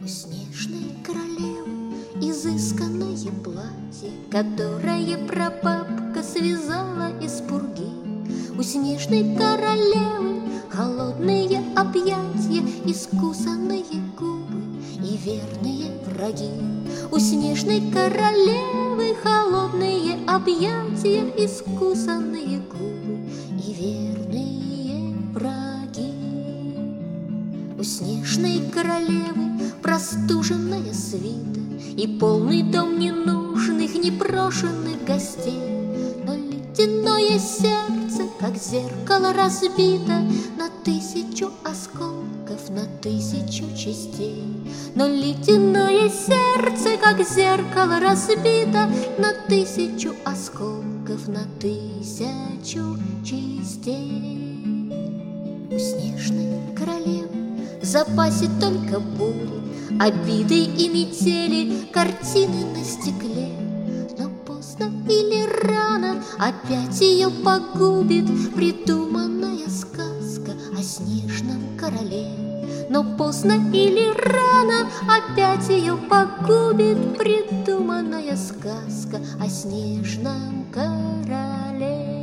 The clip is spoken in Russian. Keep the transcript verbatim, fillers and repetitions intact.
У снежной королевы изысканное платье, которое прабабка связала из пурги. У снежной королевы холодные объятия, искусанные губы и верные враги. У снежной королевы холодные объятия, искусанные губы и верные враги. У снежной королевы простуженная свита и полный дом ненужных, непрошенных гостей. Но ледяное сердце, как зеркало, разбито на тысячу осколков, на тысячу частей. Но ледяное сердце, как зеркало, разбито на тысячу осколков, на тысячу частей. У снежной королевы в запасе только бури, обиды и метели, картины на стекле. Но поздно или рано опять ее погубит придуманная сказка о снежном короле. Но поздно или рано опять ее погубит придуманная сказка о снежном короле.